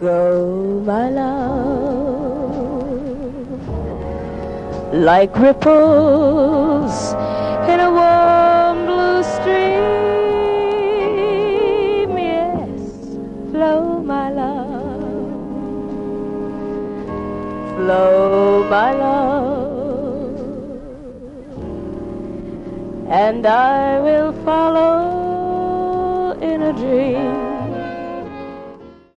Go, my love, like ripples in a warm blue stream. Yes, flow, my love, flow, my love, and I will follow in a dream.